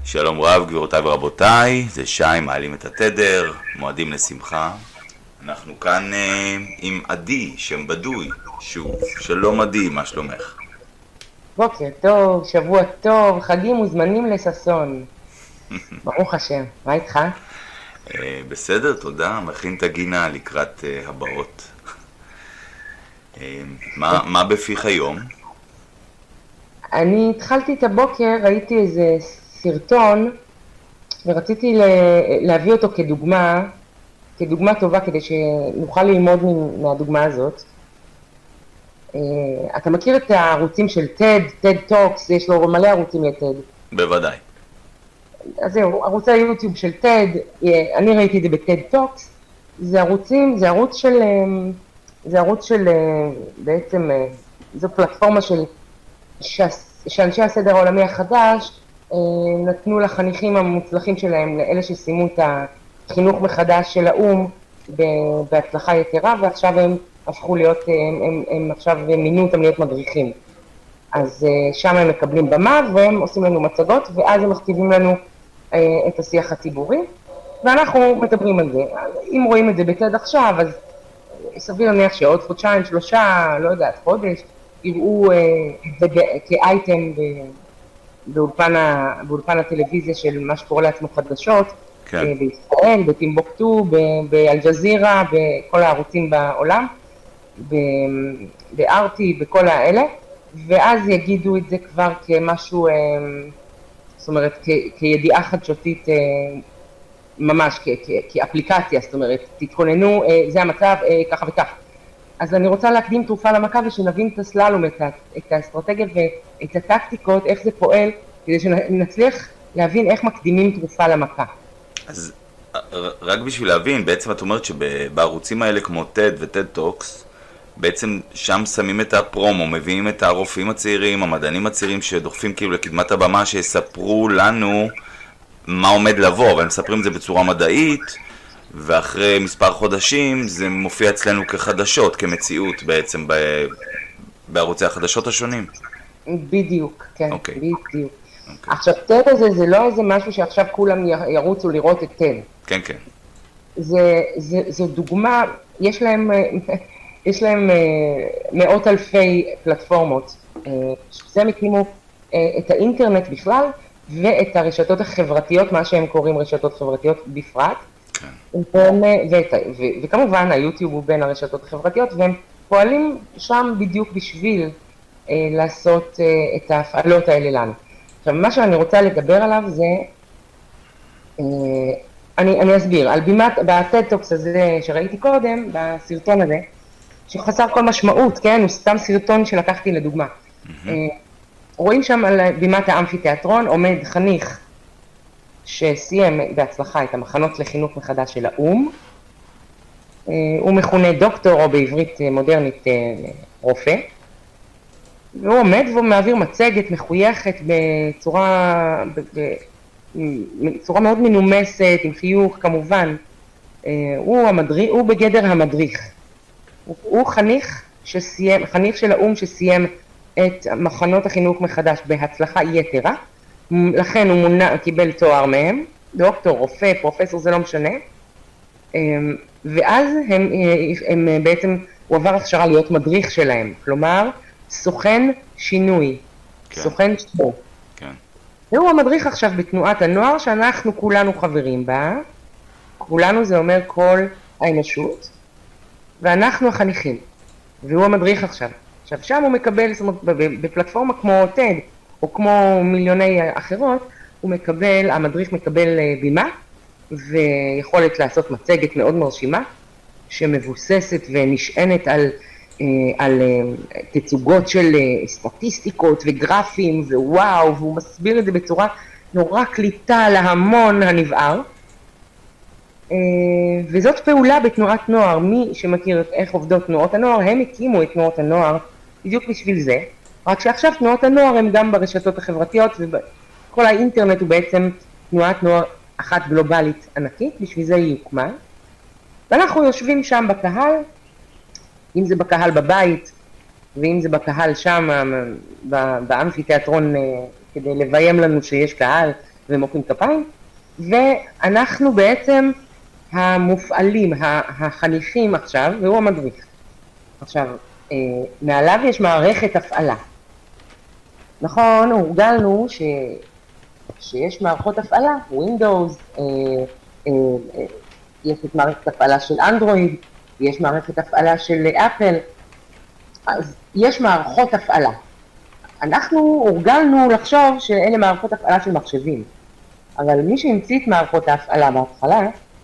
שלום רב, גבירותיי ורבותיי, זה שי, מעלים את התדר, מועדים לשמחה. אנחנו כאן עם עדי, שם בדוי, שוב, שלום עדי, מה שלומך? בוקר טוב, שבוע טוב, חגים וזמנים לששון. ברוך השם, מה איתך? בסדר, תודה, מכין את הגינה לקראת הבאות. מה בפיך היום? אני התחלתי את הבוקר, ראיתי איזה סרטון, ורציתי להביא אותו כדוגמה טובה, כדי שנוכל ללמוד מהדוגמה הזאת. אתה מכיר את הערוצים של TED Talks, יש לו מלא ערוצים ל-TED. בוודאי. אז זהו, ערוץ היוטיוב של TED, אני ראיתי את זה ב-TED Talks, זה ערוץ של בעצם, זו פלטפורמה שאנשי הסדר העולמי החדש נתנו לחניכים המוצלחים שלהם, לאלה שסיימו את החינוך מחדש של האום בהצלחה יתרה, ועכשיו הם הפכו להיות, הם עכשיו מינו אותם להיות מדריכים. אז שם הם מקבלים במה והם עושים לנו מצגות, ואז הם מכתיבים לנו את השיח הציבורי, ואנחנו מדברים על זה. אם רואים את זה בצד עכשיו, אז סביר להניח שעוד חודשיים, שלושה, לא יודעת, חודש, יראו את זה כאייטם באולפן הטלוויזיה של מה שקורה לעצמו חדשות, כן. בישראל, בטימבוקטו, באלג'זירה, בכל הערוצים בעולם, בארטי, בכל האלה, ואז יגידו את זה כבר כמשהו, זאת אומרת, כידיעה חדשותית ממש, כאפליקציה, זאת אומרת, תתכוננו, זה המצב, ככה וכך. אז אני רוצה להקדים תרופה למכה ושנבין את הסללום, את האסטרטגיה ואת הטקטיקות, איך זה פועל, כדי שנצליח להבין איך מקדימים תרופה למכה. אז רק בשביל להבין, בעצם את אומרת שבערוצים האלה כמו TED ו-TED Talks, בעצם שם שמים את הפרומו, מביאים את הרופאים הצעירים, המדענים הצעירים שדוחפים כאילו לקדמת הבמה, שיספרו לנו מה עומד לבוא, אבל הם מספרים את זה בצורה מדעית, ואחרי מספר חודשים זה מופיע אצלנו כחדשות, כמציאות בעצם בערוצי החדשות השונים. בדיוק, כן, אוקיי. בדיוק. עכשיו, TED הזה זה לא איזה משהו שעכשיו כולם ירוצו לראות את TED. כן, כן. זו דוגמה, יש להם מאות אלפי פלטפורמות, שהם הקימו את האינטרנט בכלל, ואת הרשתות החברתיות, מה שהם קוראים רשתות חברתיות בפרט, וכמובן היוטיוב הוא בין הרשתות החברתיות, והם פועלים שם בדיוק בשביל לעשות את ההפעלות האלה לנו. עכשיו, מה שאני רוצה לדבר עליו זה, אני אסביר, על בימת, ב-TED Talks הזה שראיתי קודם, בסרטון הזה, שחסר כל משמעות, כן? הוא סתם סרטון שלקחתי לדוגמה. רואים שם על בימת האמפיתיאטרון עומד חניך שסיים בהצלחה את המחנות לחינוך מחדש של האום. הוא מכונה דוקטור, או בעברית מודרנית רופא. והוא עומד והוא מעביר מצגת מחויכת בצורה מאוד מנומסת, עם חיוך כמובן. הוא בגדר המדריך. הוא חניך של האום שסיים את מחנות החינוך מחדש בהצלחה יתרה, לכן הוא קיבל תואר מהם, דוקטור, רופא, פרופסור, זה לא משנה, ואז הוא עבר הכשרה להיות מדריך שלהם, כלומר, סוכן שינוי, כן. סוכן שינוי. כן. והוא המדריך עכשיו בתנועת הנוער, שאנחנו כולנו חברים בה, כולנו זה אומר כל האנושות, ואנחנו החניכים, והוא המדריך עכשיו. עכשיו, שם הוא מקבל, זאת אומרת, בפלטפורמה כמו TED, או כמו מיליוני אחרות, המדריך מקבל בימה, ויכולת לעשות מצגת מאוד מרשימה, שמבוססת ונשענת על תצוגות של סטטיסטיקות וגרפים, ווואו, והוא מסביר את זה בצורה נורא קליטה להמון הנבער, וזאת פעולה בתנועת נוער. מי שמכיר איך עובדות תנועות הנוער, הם הקימו את תנועות הנוער בדיוק בשביל זה, רק שעכשיו תנועות הנוער הם גם ברשתות החברתיות, וכל האינטרנט הוא בעצם תנועת נוער אחת גלובלית ענקית, בשביל זה היא הוקמה, ואנחנו יושבים שם בקהל, אם זה בקהל בבית, ואם זה בקהל שם, באמפיתיאטרון, כדי לביים לנו שיש קהל, ומוחאים כפיים, ואנחנו בעצם המופעלים, החניכים עכשיו, והוא המדריך. עכשיו, מעליו יש מערכת הפעלה. נכון, הורגלנו שיש מערכות הפעלה, Windows, יש את מערכת הפעלה של אנדרואיד, יש מערכת הפעלה של אפל, אז יש מערכות הפעלה. אנחנו הורגלנו לחשוב שאלה מערכות הפעלה של מחשבים, אבל מי שהמציא את מערכות ההפעלה בהתחלה,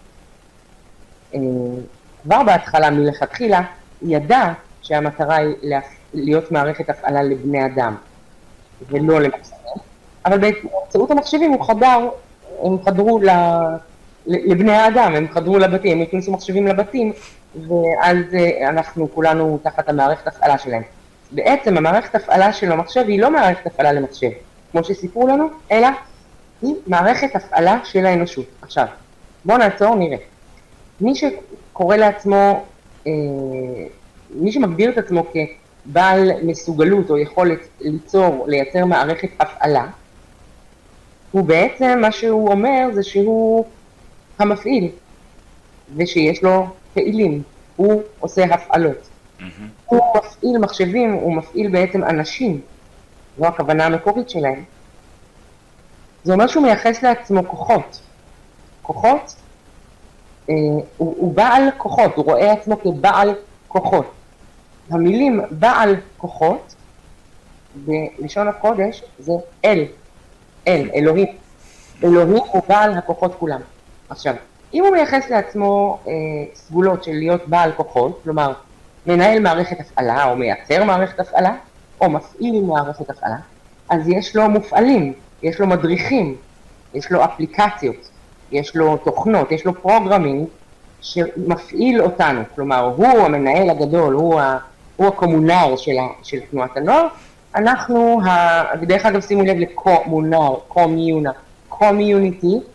כבר בהתחלה מלכתחילה, ידע שהמטרה היא להיות מערכת הפעלה לבני אדם, ולא למחשבים. אבל באמצעות המחשבים הם חדרו לבני האדם, הם חדרו לבתים, הם הכניסו מחשבים לבתים, ואז אנחנו כולנו תחת המערכת הפעלה שלהם. בעצם המערכת הפעלה של המחשב היא לא מערכת הפעלה למחשב, כמו שסיפרו לנו, אלא היא מערכת הפעלה של האנושות. עכשיו, בואו נעצור, נראה. מי שקורא לעצמו, מי שמגדיר את עצמו כבעל מסוגלות או יכולת לייצר מערכת הפעלה, הוא בעצם, מה שהוא אומר זה שהוא המפעיל, ושיש לו פעילים, הוא עושה הפעלות. הוא מפעיל מחשבים, הוא מפעיל בעצם אנשים, זו הכוונה המקורית שלהם. זה אומר שהוא מייחס לעצמו כוחות. כוחות, הוא בעל כוחות, הוא רואה עצמו כבעל כוחות. המילים בעל כוחות, בלשון הקודש, זה אלוהים. אלוהים הוא בעל הכוחות כולם. עכשיו, אם הוא מייחס לעצמו סגולות של להיות בעל כוחות, כלומר, מנהל מערכת הפעלה, או מייצר מערכת הפעלה, או מפעיל מערכת הפעלה, אז יש לו מופעלים, יש לו מדריכים, יש לו אפליקציות, יש לו תוכנות, יש לו פרוגרמינג שמפעיל אותנו, כלומר, הוא המנהל הגדול, הוא הקומונר של תנועת הנוער, אנחנו, דרך אגב שימו לב לקומונר, קומיוניטי,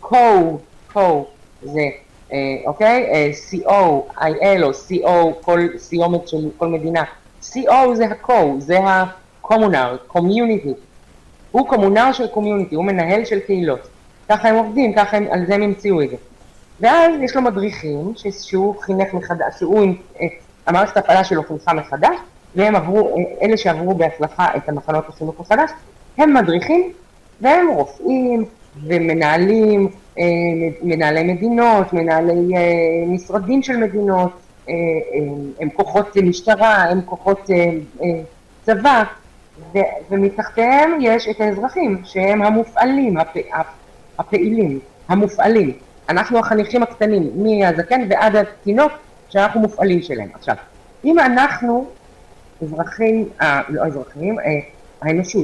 זה, אוקיי? C-O-I-L או C-O, כל סיומת של כל מדינה. C-O זה זה הקומונר, קומיוניטי. הוא קומונר של קומיוניטי, הוא מנהל של קהילות. ככה הם עובדים, ככה על זה הם המציאו את זה. ואז יש לו מדריכים שהוא חינך מחדש, המערכת הפעלה שלו חינכה מחדש, והם עברו, אלה שעברו בהצלחה את המחנות החינוך מחדש, הם מדריכים והם רופאים ומנהלים, מנהלי מדינות, מנהלי משרדים של מדינות, הם כוחות משטרה, הם כוחות צבא, ומתחתיהם יש את האזרחים שהם המופעלים, הפעילים, המופעלים. אנחנו החניכים הקטנים, מהזקן ועד התינוק, שאנחנו מופעלים שלהם. עכשיו, אם אנחנו האנושות,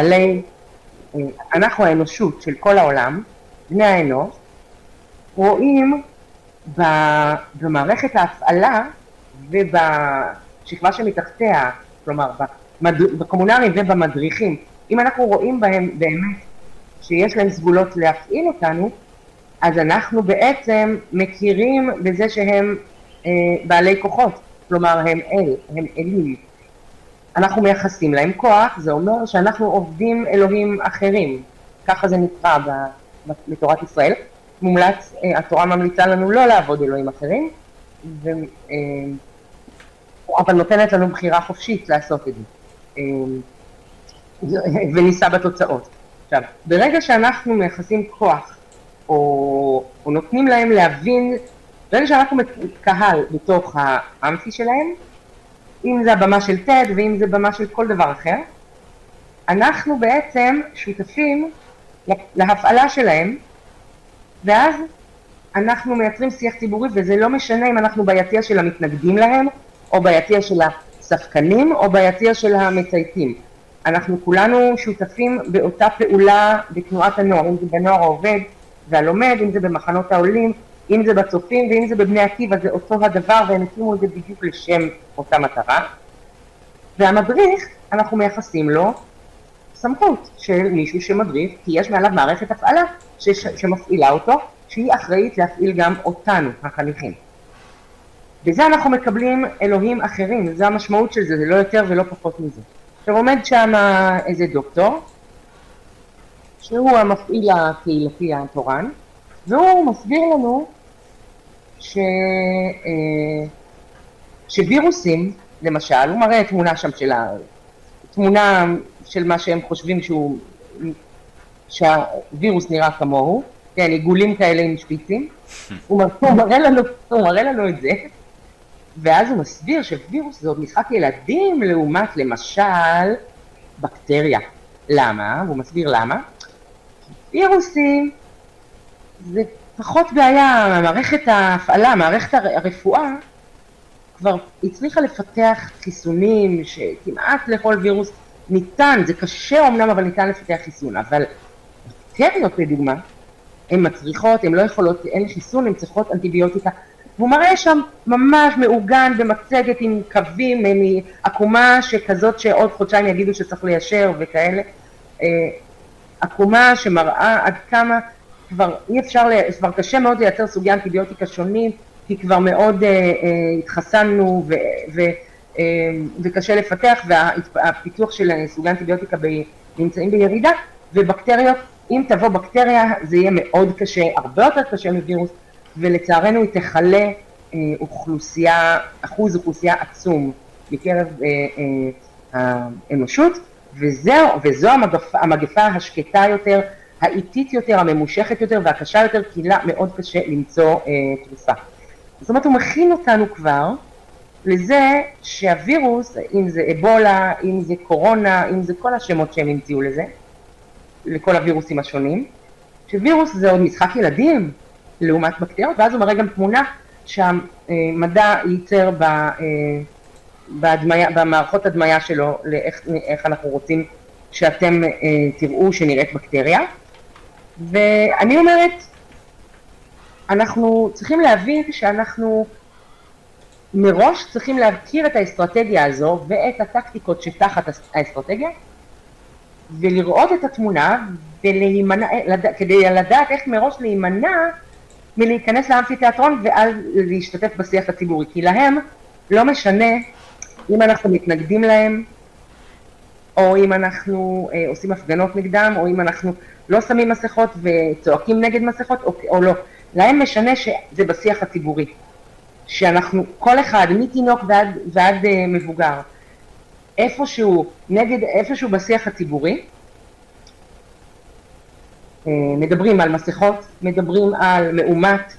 אנחנו האנושות של כל העולם, בני האנוש, רואים במערכת ההפעלה ובשכבה שמתחתיה, כלומר בקומונרים ובמדריכים, אם אנחנו רואים בהם באמת שיש להם סגולות להפעיל אותנו, אז אנחנו בעצם מכירים בזה שהם בעלי כוחות, כלומר הם אלים. אנחנו מייחסים להם כוח, זה אומר שאנחנו עובדים אלוהים אחרים, ככה זה נקרא בתורת ישראל. מומלץ, התורה ממליצה לנו לא לעבוד אלוהים אחרים, אבל נותנת לנו בחירה חופשית לעשות את זה, וניסה בתוצאות. עכשיו, ברגע שאנחנו מייחסים כוח, או נותנים להם להבין, ברגע שאנחנו קהל בתוך האמפי שלהם, אם זה הבמה של TED ואם זה במה של כל דבר אחר, אנחנו בעצם שותפים להפעלה שלהם, ואז אנחנו מייצרים שיח ציבורי, וזה לא משנה אם אנחנו ביציע של המתנגדים להם, או ביציע של הספקנים, או ביציע של המצייתים. אנחנו כולנו שותפים באותה פעולה בתנועת הנוער, אם זה בנוער העובד והלומד, אם זה במחנות העולים, אם זה בצופים ואם זה בבני עקיבא, זה אותו הדבר, והם הקימו את זה בדיוק לשם אותה מטרה. והמדריך, אנחנו מייחסים לו סמכות של מישהו שמדריך, כי יש מעליו מערכת הפעלה שמפעילה אותו, שהיא אחראית להפעיל גם אותנו, החניכים. בזה אנחנו מקבלים אלוהים אחרים, זה המשמעות של זה, זה לא יותר ולא פחות מזה. עכשיו עומד שם איזה דוקטור, שהוא המפעיל הקהילתי התורן, והוא מסביר לנו שווירוסים, למשל, הוא מראה תמונה שם תמונה של מה שהם חושבים שהווירוס נראה כמוהו, כן, עיגולים כאלה עם שפיצים, הוא מראה לנו את זה, ואז הוא מסביר שווירוס זה עוד משחק ילדים לעומת למשל בקטריה. למה? הוא מסביר למה. וירוסים זה פחות בעיה, מערכת ההפעלה, מערכת הרפואה כבר הצליחה לפתח חיסונים שכמעט לכל וירוס ניתן, זה קשה אמנם אבל ניתן לפתח חיסון, אבל בקטריות לדוגמה, הן מצריכות, הן לא יכולות, אין חיסון, הן צריכות אנטיביוטיקה, והוא מראה שם ממש מעוגן במצגת עם קווים, עקומה שכזאת שעוד חודשיים יגידו שצריך ליישר וכאלה, עקומה שמראה עד כמה כבר אי אפשר, כבר קשה מאוד לייצר סוגי אנטיביוטיקה שונים, כי כבר מאוד התחסנו וקשה לפתח, והפיתוח של סוגי אנטיביוטיקה נמצאים בירידה, ובקטריות, אם תבוא בקטריה זה יהיה מאוד קשה, הרבה יותר קשה מווירוס, ולצערנו היא תחלה אחוז אוכלוסייה עצום מקרב האנושות, וזו המגפה השקטה יותר, האיטית יותר, הממושכת יותר והקשה יותר, כי לה מאוד קשה למצוא תרופה. זאת אומרת, הוא מכין אותנו כבר לזה שהווירוס, אם זה אבולה, אם זה קורונה, אם זה כל השמות שהם המציאו לזה, לכל הווירוסים השונים, שווירוס זה עוד משחק ילדים לעומת בקטריות, ואז הוא מראה גם תמונה שהמדע ייצר במערכות הדמיה שלו, לאיך אנחנו רוצים שאתם תראו שנראית בקטריה. ואני אומרת, אנחנו צריכים להבין שאנחנו מראש צריכים להכיר את האסטרטגיה הזו ואת הטקטיקות שתחת האסטרטגיה, ולראות את התמונה כדי לדעת איך מראש להימנע מלהיכנס לאמפיתיאטרון ועל להשתתף בשיח הציבורי, כי להם לא משנה אם אנחנו מתנגדים להם, או אם אנחנו עושים הפגנות נגדם, או אם אנחנו לא שמים מסכות וצועקים נגד מסכות, או לא. להם משנה שזה בשיח הציבורי, שאנחנו, כל אחד, מתינוק ועד מבוגר, איפשהו בשיח הציבורי, מדברים על מסכות, מדברים על מאומת,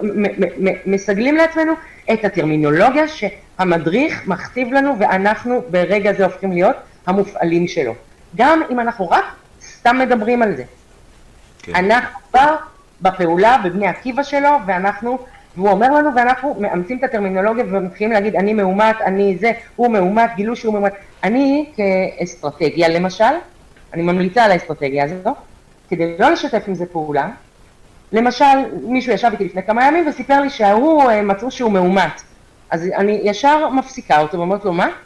מסגלים לעצמנו את הטרמינולוגיה שהמדריך מכתיב לנו, ואנחנו ברגע זה הופכים להיות המופעלים שלו. גם אם אנחנו רק סתם מדברים על זה. כן. אנחנו כבר בפעולה בבני עקיבא שלו, והוא אומר לנו, ואנחנו מאמצים את הטרמינולוגיה ומתחילים להגיד, אני מאומת, אני זה, הוא מאומת, גילו שהוא מאומת. אני כאסטרטגיה למשל, אני ממליצה על האסטרטגיה הזו, כדי לא לשתף עם זה פעולה. למשל, מישהו ישב איתי לפני כמה ימים וסיפר לי שהוא מצאו שהוא מאומת. אז אני ישר מפסיקה אותו ואומרת לו, מה?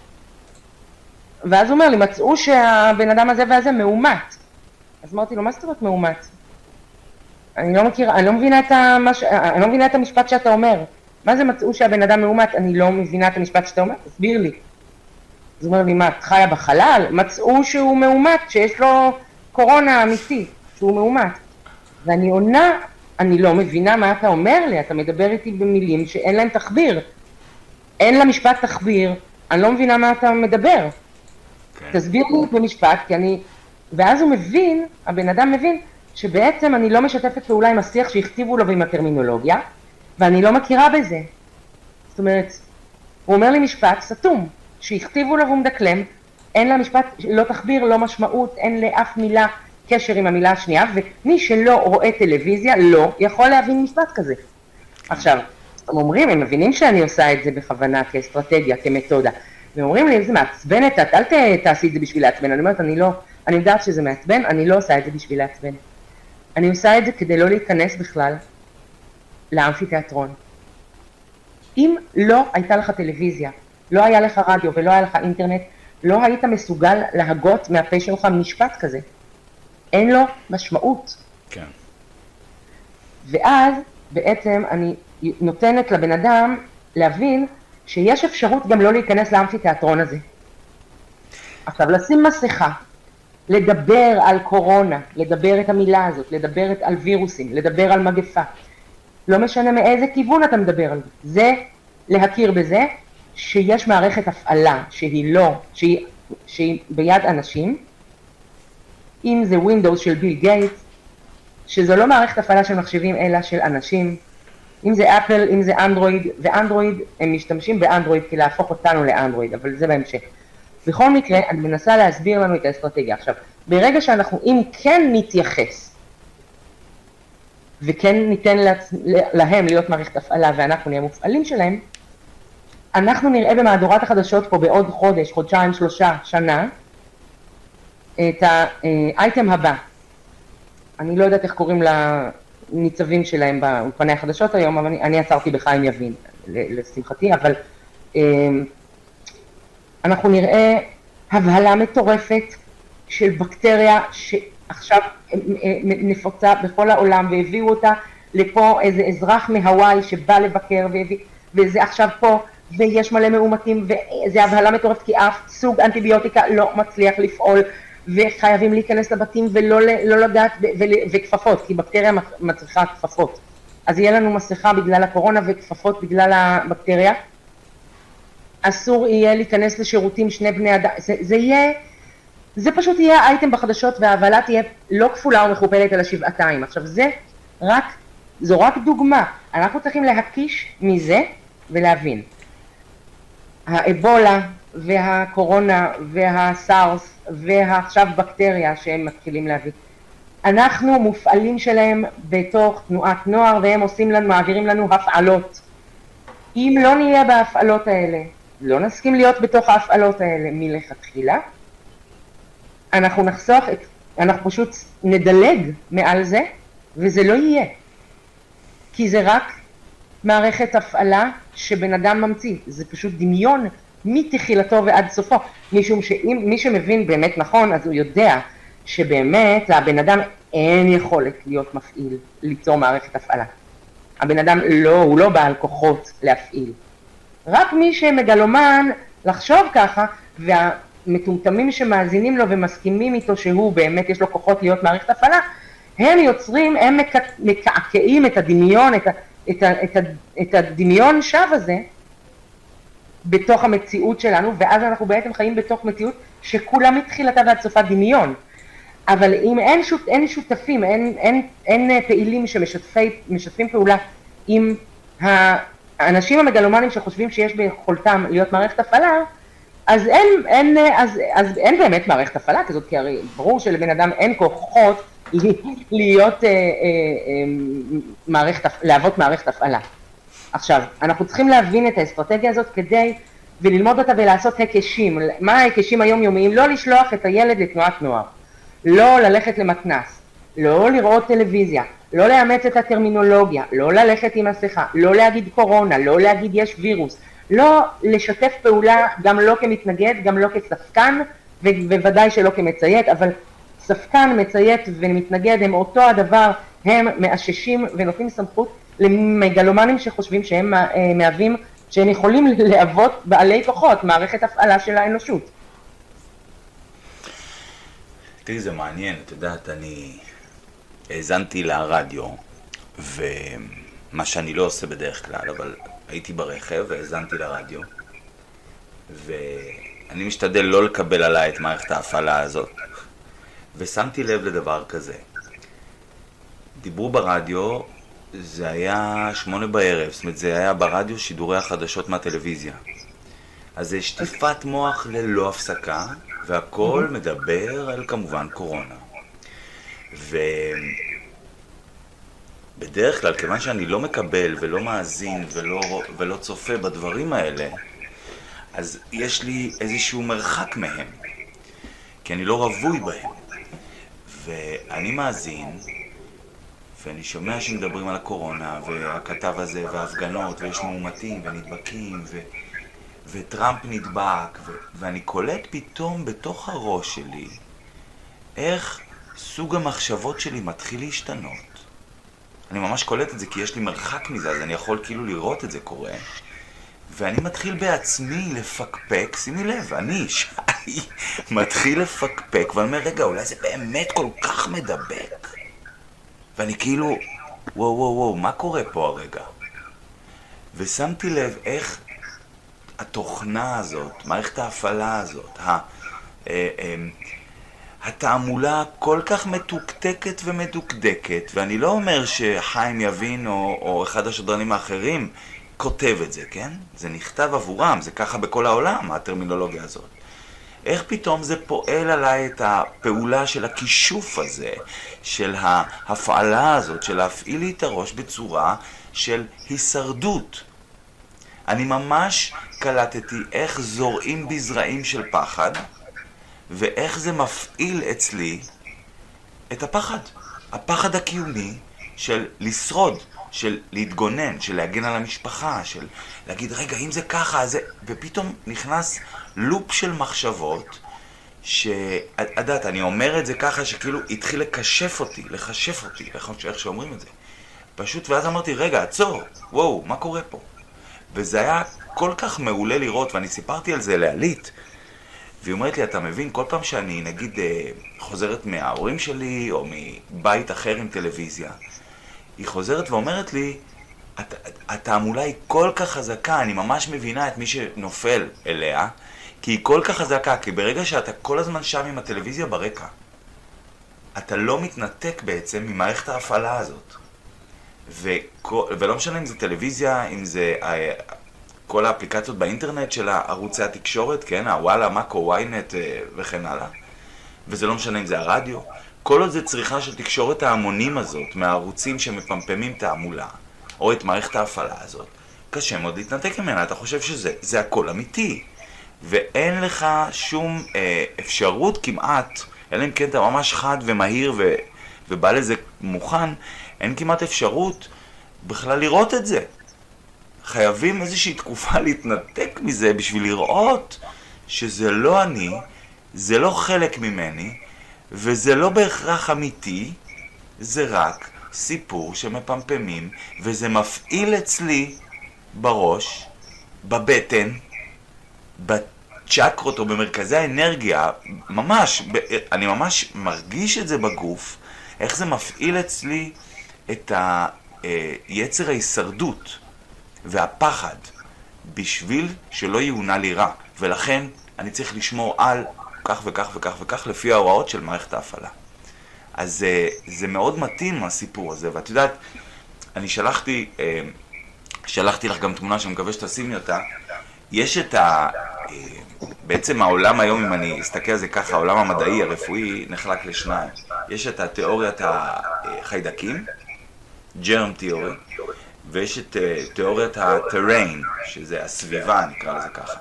ואז הוא אומר לי, מצאו שהבן אדם הזה והזה מאומת. אז אמרתי לו, מה זאת אומרת מאומת? אני לא מבינה את המשפט שאתה אומר. מה זה מצאו שהבן אדם מאומת? אני לא מבינה את המשפט שאתה אומר, תסביר לי. אז הוא אומר לי, מה, את חיה בחלל? מצאו שהוא מאומת, שיש לו קורונה אמיתי, שהוא מאומת. ואני עונה, אני לא מבינה מה אתה אומר לי, אתה מדבר איתי במילים שאין להם תחביר. אין למשפט תחביר, אני לא מבינה מה אתה מדבר. Okay. תסביר לי במשפט, כי אני... ואז הוא מבין, הבן אדם מבין, שבעצם אני לא משתפת פעולה עם השיח שהכתיבו לו ועם הטרמינולוגיה, ואני לא מכירה בזה. זאת אומרת, הוא אומר לי משפט סתום, שהכתיבו לו והוא מדקלם, אין למשפט לא תחביר, לא משמעות, אין לאף מילה קשר עם המילה השנייה, ומי שלא רואה טלוויזיה לא יכול להבין משפט כזה. עכשיו, הם אומרים, הם מבינים שאני עושה את זה בכוונה, כאסטרטגיה, כמתודה, והם אומרים לי, זה מעצבנת, אל תעשי את זה בשביל לעצבן. אני אומרת, אני יודעת שזה מעצבן, אני לא עושה את זה בשביל לעצבן. אני עושה את זה כדי לא להיכנס בכלל לאמפיתיאטרון. אם לא הייתה לך טלוויזיה, לא היה לך רדיו ולא היה לך אינטרנט, לא היית מסוגל להגות מהפה שלך משפט כזה. אין לו משמעות. כן. ואז בעצם אני נותנת לבן אדם להבין שיש אפשרות גם לא להיכנס לאמפיתיאטרון הזה. עכשיו, לשים מסכה, לדבר על קורונה, לדבר את המילה הזאת, לדבר על וירוסים, לדבר על מגפה. לא משנה מאיזה כיוון אתה מדבר על זה. זה להכיר בזה שיש מערכת הפעלה שהיא ביד אנשים, אם זה Windows של ביל גייטס, שזו לא מערכת הפעלה של מחשבים אלא של אנשים, אם זה אפל, אם זה אנדרואיד, ואנדרואיד, הם משתמשים באנדרואיד כי להפוך אותנו לאנדרואיד, אבל זה בהמשך. בכל מקרה, אני מנסה להסביר לנו את האסטרטגיה. עכשיו, ברגע שאנחנו, אם כן נתייחס, וכן ניתן להם להיות מערכת הפעלה, ואנחנו נהיה מופעלים שלהם, אנחנו נראה במהדורת החדשות פה בעוד חודש, חודשיים, 3 שנה, את האייטם הבא. אני לא יודעת איך קוראים לניצבים שלהם באולפני החדשות היום, אבל אני עצרתי בחיים יבין, לשמחתי, אבל אנחנו נראה הבהלה מטורפת של בקטריה שעכשיו נפוצה בכל העולם, והביאו אותה לפה איזה אזרח מהוואי שבא לבקר, וזה עכשיו פה, ויש מלא מאומתים, וזה הבהלה מטורפת כי אף סוג אנטיביוטיקה לא מצליח לפעול, וחייבים להיכנס לבתים ולא לגעת, וכפפות, כי בקטריה מצריכה כפפות. אז יהיה לנו מסכה בגלל הקורונה וכפפות בגלל הבקטריה. אסור יהיה להיכנס לשירותים 2 בני אדם, זה פשוט יהיה אייטם בחדשות, וההבהלה תהיה לא כפולה ומכופלת אלא 7 פעמים. עכשיו זו רק דוגמה, אנחנו צריכים להקיש מזה ולהבין. האבולה והקורונה והסארס ועכשיו בקטריה שהם מתחילים להביא, אנחנו מופעלים שלהם בתוך תנועת נוער, והם מעבירים לנו הפעלות. אם לא נהיה בהפעלות האלה, לא נסכים להיות בתוך ההפעלות האלה מלכתחילה, אנחנו פשוט נדלג מעל זה, וזה לא יהיה. כי זה רק מערכת הפעלה שבן אדם ממציא, זה פשוט דמיון מתחילתו ועד סופו, משום שאם מי שמבין באמת נכון, אז הוא יודע שבאמת הבן אדם אין יכולת להיות מפעיל, ליצור מערכת הפעלה. הבן אדם הוא לא בעל כוחות להפעיל. רק מי שמגלומן לחשוב ככה, והמטומטמים שמאזינים לו ומסכימים איתו שהוא באמת יש לו כוחות להיות מערכת הפעלה, הם מקעקעים את הדמיון, את הדמיון שווא הזה, בתוך המציאות שלנו, ואז אנחנו בעצם חיים בתוך מציאות שכולה מתחילתה ועד סופה דמיון. אבל אם אין שותפים, אין פעילים שמשתפים פעולה עם האנשים המגלומנים שחושבים שיש ביכולתם להיות מערכת הפעלה, אז אין באמת מערכת הפעלה כזאת, כי הרי ברור שלבן אדם אין כוחות להיות להוות מערכת הפעלה. עכשיו, אנחנו צריכים להבין את האסטרטגיה הזאת כדי וללמוד אותה ולעשות הקשים. מה ההקשים היומיומיים? לא לשלוח את הילד לתנועת נוער, לא ללכת למתנ"ס, לא לראות טלוויזיה, לא לאמץ את הטרמינולוגיה, לא ללכת עם מסכה, לא להגיד קורונה, לא להגיד יש וירוס, לא לשתף פעולה, גם לא כמתנגד, גם לא כספקן, ובוודאי שלא כמציית, אבל ספקן, מציית ומתנגד הם אותו הדבר, הם מאששים ונותנים סמכות למגלומנים שחושבים שהם מהווים, שהם יכולים להוות בעלי כוחות, מערכת הפעלה של האנושות. תראי, זה מעניין, את יודעת, אני האזנתי לרדיו, ומה שאני לא עושה בדרך כלל, אבל הייתי ברכב והאזנתי לרדיו, ואני משתדל לא לקבל עליי את מערכת ההפעלה הזאת, ושמתי לב לדבר כזה. דיברו ברדיו, זה היה 8 בערב, זאת אומרת זה היה ברדיו שידורי החדשות מהטלוויזיה. אז זה שטיפת מוח ללא הפסקה, והכל מדבר על כמובן קורונה. ובדרך כלל, כיוון שאני לא מקבל ולא מאזין ולא צופה בדברים האלה, אז יש לי איזשהו מרחק מהם, כי אני לא רווי בהם. ואני מאזין, ואני שומע שמדברים על הקורונה, והכתב הזה, וההפגנות, ויש מאומתים, ונדבקים, וטראמפ נדבק, ואני קולט פתאום בתוך הראש שלי, איך סוג המחשבות שלי מתחיל להשתנות. אני ממש קולט את זה, כי יש לי מרחק מזה, אז אני יכול כאילו לראות את זה קורה. ואני מתחיל בעצמי לפקפק, שימי לב, אני, שי, מתחיל לפקפק, ואני אומר, רגע, אולי זה באמת כל כך מדבק? ואני כאילו, וואו, מה קורה פה הרגע? ושמתי לב איך התוכנה הזאת, מערכת ההפעלה הזאת, התעמולה כל כך מתוקתקת ומדוקדקת, ואני לא אומר שחיים יבין או אחד השדרנים האחרים כותב את זה, כן? זה נכתב עבורם, זה ככה בכל העולם, הטרמינולוגיה הזאת. איך פתאום זה פועל עליי את הפעולה של הכישוף הזה, של ההפעלה הזאת, של להפעיל לי את הראש בצורה של הישרדות. אני ממש קלטתי איך זורעים בזרעים של פחד, ואיך זה מפעיל אצלי את הפחד. הפחד הקיומי של לשרוד, של להתגונן, של להגן על המשפחה, של להגיד, רגע, אם זה ככה, זה... ופתאום נכנס לופ של מחשבות, שעדת, אני אומר את זה ככה שכאילו התחיל לחשף אותי, איך שאומרים את זה. פשוט, ואז אמרתי, רגע, עצור, וואו, מה קורה פה? וזה היה כל כך מעולה לראות, ואני סיפרתי על זה לעלית, והיא אומרת לי, אתה מבין, כל פעם שאני, נגיד, חוזרת מההורים שלי, או מבית אחר עם טלוויזיה, היא חוזרת ואומרת לי, התעמולה היא כל כך חזקה, אני ממש מבינה את מי שנופל אליה, כי היא כל כך חזקה, כי ברגע שאתה כל הזמן שם עם הטלוויזיה ברקע, אתה לא מתנתק בעצם ממערכת ההפעלה הזאת. ולא משנה אם זה טלוויזיה, אם זה כל האפליקציות באינטרנט של ערוצי התקשורת, כן, הוואלה, מאקו, וויינט וכן הלאה. וזה לא משנה אם זה הרדיו. כל עוד זה צריכה של תקשורת ההמונים הזאת, מהערוצים שמפמפמים תעמולה, או את מערכת ההפעלה הזאת, קשה מאוד להתנתק ממנה. אתה חושב שזה הכל אמיתי. ואין לך שום אפשרות כמעט, אלא אם כן אתה ממש חד ומהיר ובא לזה מוכן, אין כמעט אפשרות בכלל לראות את זה. חייבים איזושהי תקופה להתנתק מזה בשביל לראות שזה לא אני, זה לא חלק ממני, וזה לא בהכרח אמיתי, זה רק סיפור שמפמפמים, וזה מפעיל אצלי בראש, בבטן, בצ'קרות או במרכזי האנרגיה, ממש, אני ממש מרגיש את זה בגוף, איך זה מפעיל אצלי את היצר ההישרדות והפחד, בשביל שלא יאונה לי רע, ולכן אני צריך לשמור על כך וכך וכך וכך לפי ההוראות של מערכת ההפעלה. אז זה מאוד מתאים הסיפור הזה, ואת יודעת, אני שלחתי לך גם תמונה שאני מקווה שתשימי אותה. יש את בעצם העולם היום, אם אני אסתכל על זה ככה, העולם המדעי, הרפואי, נחלק לשניים. יש את התיאוריית החיידקים, germ theory, ויש את תיאוריית ה-terrain, שזה הסביבה, נקרא לזה ככה.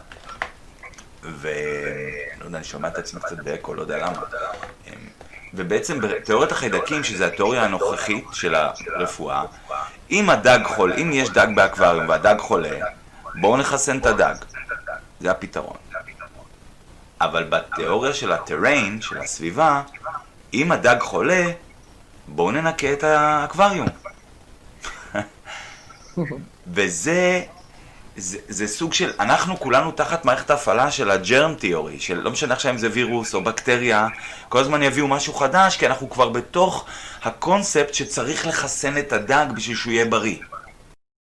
ולא יודע, אני שומע את עצמי קצת באקו, לא יודע למה. ובעצם בתיאוריית החיידקים, שזה התיאוריה הנוכחית של הרפואה, אם יש דג באקווריום והדג חולה, בואו נחסן את הדג. זה הפתרון. אבל בתיאוריה של הטריין, של הסביבה, אם הדג חולה, בואו ננקה את האקווריום. וזה זה סוג של, אנחנו כולנו תחת מערכת ההפעלה של הג'רם תיאורי, של לא משנה עכשיו אם זה וירוס או בקטריה, כל הזמן יביאו משהו חדש, כי אנחנו כבר בתוך הקונספט שצריך לחסן את הדג בשביל שהוא יהיה בריא.